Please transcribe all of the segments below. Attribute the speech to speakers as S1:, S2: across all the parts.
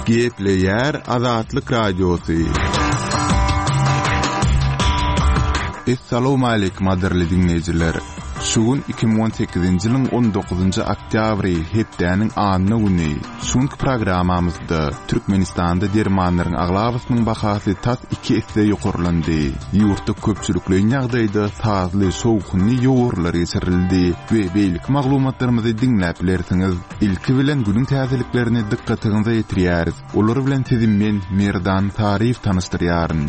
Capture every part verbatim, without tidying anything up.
S1: Gepleyer Azatlyk Radiosu. Assalamu alaykum adirli dinleyijiler. Şugun iki bin on sekizinji ýylyň on dokuzynjy oktýabry hepdäniň anyny güni. Şuňky programamyzda Türkmenistanda dermanlaryň aglabasynyň bahasy tat iki esse ýokurlandy. Ýurtda köpçülikli ýagdaýda sazly sowuqly ýogurlar geçirildi we beýlik maglumatlarymyzy dinläp bilersiňiz. Ilki bilen günüň täzeliklerini dikkatiňize ýetirýäris. Olar bilen sizin men Merdan Tarif tanystyrýaryn.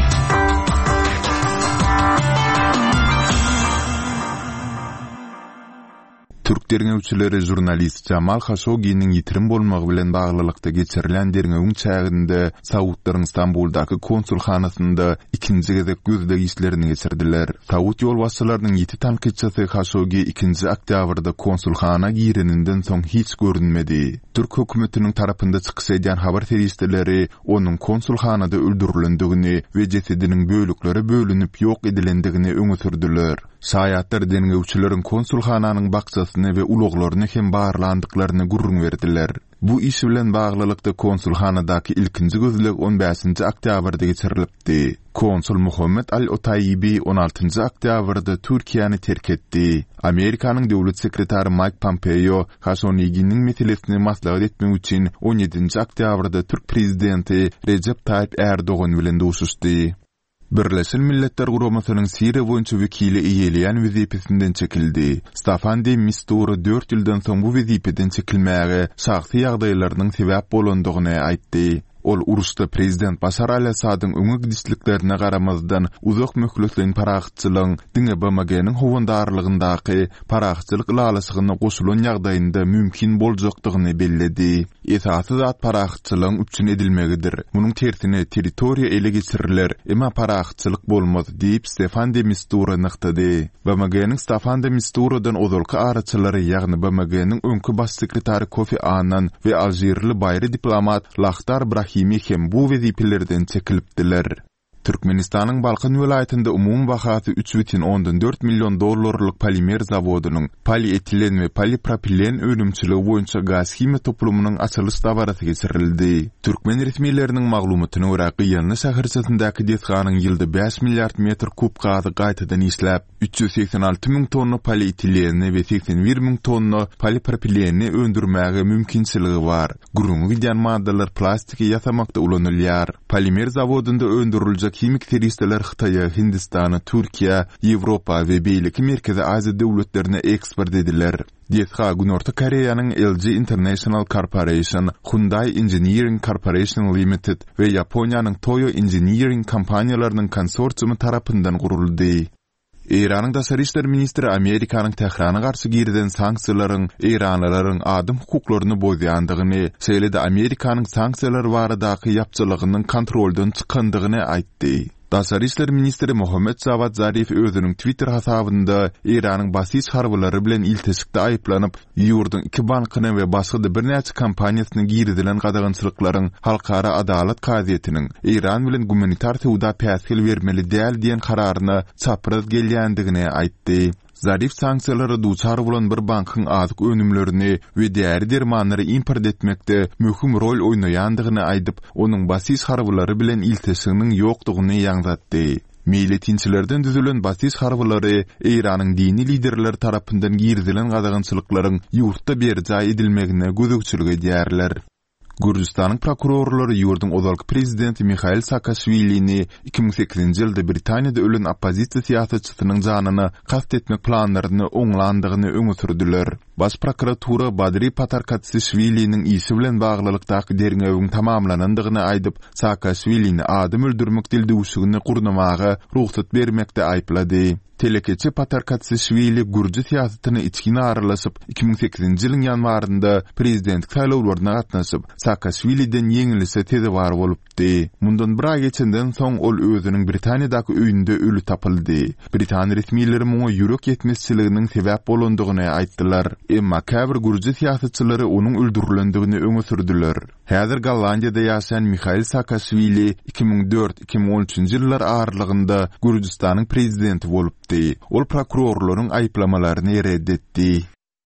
S1: Türk derňewçileri jurnalist Jamal Khashoggi'nin ýitirim bolmagy bilen baglylykda geçirilen derňewiň çäginde Saudlaryň Istanbuldaky konsulxanasynda ikinji gezek gözleg işlerini geçirdiler. Saud ýolbaşçylarynyň ýeti tanqidçisi Khashoggi ikinji oktýabrda konsulxana gireninden soň hiç görünmedi. Türk hökümetiniň tarapynda çykyş edýän habar teristleri onuň konsulxanada öldürilendigini we jesediniň bölükleri bölünip ýok edilendigini öňe sürdiler. Şaýatlar derňewçileriň konsulxananyň bakçasyny we uluglaryny hem barlandyklaryny gurrun berdiler. Bu iş bilen baglylykda konsulxanadaky ilkinji gözleg on beşinji oktýabrda geçirilipdi. Konsul Muhammed Al-Otayyibi on altynjy oktýabrda Türkiýany terk etdi. Amerikanyň döwlet sekretary Mike Pompeo Khashoggi'niň meselesini maslahat etmek üçin on ýedinji oktýabrda Türk prezidenti Recep Tayyip Erdogan bilen duşuşdy. Birleşen Milletler Guramasynyň Siriýa boýunça wekili eýeleýän wezipesinden çekildi. Staffan de Mistura dört ýyldan soň bu wezipeden çekilmäge şahsy ýagdaýlarynyň sebäp bolandygyny aýtdy. Ol uruşda prezident Bashar al-Assadyň öňe gidişliklerine garamazdan uzak möhletlen paraxçylygyň diňe B M G'niň howandarlygyndaky paraxçylyk lalasygyna goşulan ýagdaýynda mümkin boljakdygyny belledi. Esasy zat paraxçylygyň üçin edilmegidir. Munyň tersine territoriýa ele geçiriler, emma paraxçylyk bolmaz diýip Stefan de Mistura nykdy. B M G'niň Stefan de Misturadan ozalky araçylary ýagny B M G'niň öňkü baş sekretary Kofi Annan we Aljerli baýry diplomat Lahtar Brahimi hem bu wezipelerden çekilipdiler. Türkmenistanyň Balkan welaýatynda umum bahasy üç бүтүн ondan dört milyon dollarlyk polimer zawodynyň polietilen we polipropilen önümçiligi boýunça gaz hime toplumynyň açylyş dabarasy geçirildi. Türkmen resmiýetleriniň maglumatyna görä Gyýany şäherçesindäki desganyň ýylda beş milliard metr kub gazy gaýtadan işläp, üç ýüz seksen alty ming tonna polietilenni we seksen bir ming tonna polipropilenni öndürmäge mümkinçiligi bar. Gurrun gidýän maddalar plastiki ýasamakda ulanylýar. Polimer zawodynda öndüriljek kimik teristler Xitaya, Hindistana, Türkiýa, Ýewropa we beýleki Merkezi Aziýa döwletlerine eksport ediler. Diýetga Günorta Koreýanyň L G International Corporation, Hyundai Engineering Corporation Limited we Ýaponiýanyň Toyo Engineering kompaniýalarynyň konsorsiumy tarapyndan guruldy. Iranyň daşary işler ministri Amerikanyň Tehrana garşy girden sanksiýalaryň Iranlylaryň adam hukuklaryny bozýandygyny, şeýle-de Amerikanyň sanksiýalar baradaky ýapçylygynyň kontroldan çykandygyny aýtdy. Daşary işler ministri Mohammed Javad Zarif özüniň Twitter hasabynda Iranyň basyş harbylary bilen iltisikde aýyplanyp, ýurduň iki bankyny we başga bir näçe kompaniýasyny girdilen gadagançylyklaryň halkara adalet kaziýetiniň Iran bilen humanitar sowda päsgil bermeli däl diýen kararyna çapraz gelýändigini aýtdy. Zarif sanksiýalary duçar bolan bir bankyň azyk önümlerini we diğer dermanlary import etmekde möhüm rol oýnaýandygyny aýdyp, onuň basyş harbylary bilen iltisiginiň ýokdugyny ýaňdatdy. Milletinçilerden düzülen basyş harbylary Iranyň dini liderleri tarapyndan girdilen gadagançylyklaryň ýurtda berjaý edilmegine gözükçülük edýärler. Gürjistanyň prokurorlary ýurdun ozalky prezidenti Mikhail Saakashvilini iki bin sekizinji ýylda Britaniýada ölen oppozisiýa siýasatçysynyň janyny kast etmek planlaryny oňlandygyny öňe sürdiler. Baş prokuratura Badri Patarkatsishviliniň işi bilen baglylykdaky derňewiň tamamlanandygyny aýdyp, Saakashvilini adam öldürmek dildiwşigini gurnamaga ruhsat bermekde aýplady. Telekeçi Patarkatsishvili Gürji siýasatyny içkine aralaşyp iki bin sekizinji ýylyň ýanwarynda prezident saýlawlaryna gatnaşyp, Saakashviliden ýeňilse teze bar bolupdy. Mundan bir ay geçenden soň ol özüniň Britaniýadaky öýünde ölü tapyldy. Britaniýa resmiýetleri muňa ýürek ýetmezçiliginiň sebäp bolandygyny aýtdylar. Emma käbir Gürji siýasatçylary onuň öldürilendigini öňe sürdiler. Häzir Gollandiýada ýaşaýan Mikhail Saakashvili iki bin dört iki bin on üçinji ýyllar aralygynda Gürjistanyň prezidenti bolupdy. Ol prokurorlaryň aýplamalaryny reddetdi.